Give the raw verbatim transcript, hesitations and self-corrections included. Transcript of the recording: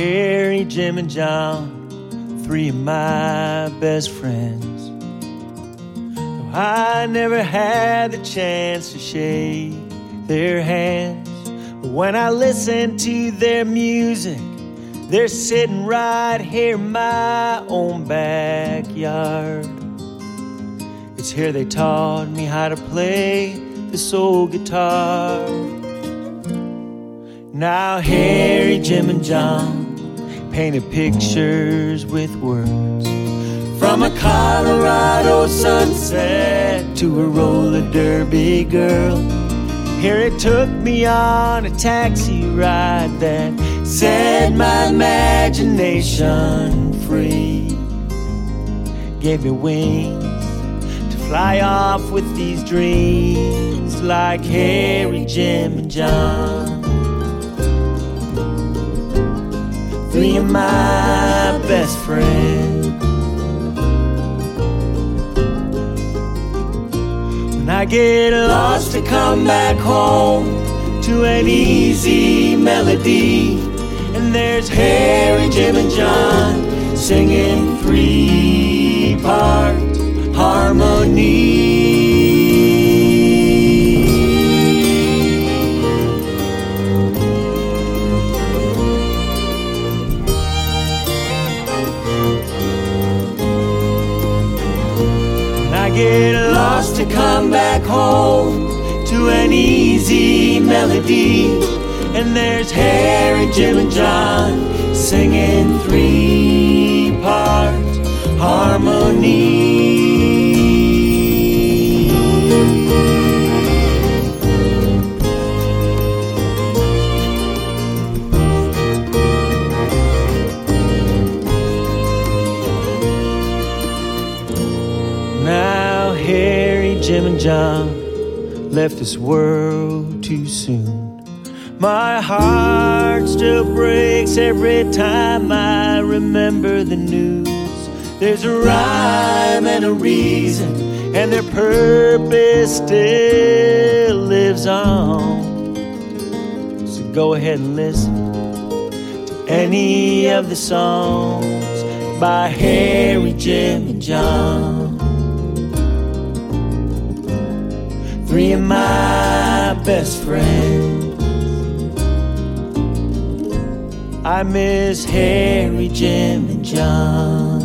Harry, Jim, and John, three of my best friends. Though I never had the chance to shake their hands, but when I listen to their music, they're sitting right here in my own backyard. It's here they taught me how to play this old guitar. Now Harry, Jim, and John painted pictures with words, from a Colorado sunset to a roller derby girl. Harry took me on a taxi ride that set my imagination free, gave me wings to fly off with these dreams like Harry, Jim, and John. Three of my best friends. When I get lost to come back home to an easy melody, and there's Harry, Jim, and John singing three-part harmony. I get lost to come back home to an easy melody, and there's Harry, Jim, and John singing three-part harmony. Now Harry, Jim, and John left this world too soon. My heart still breaks every time I remember the news. There's a rhyme and a reason, and their purpose still lives on. So go ahead and listen to any of the songs by Harry, Jim, and John. Three of my best friends. I miss Harry, Jim, and John.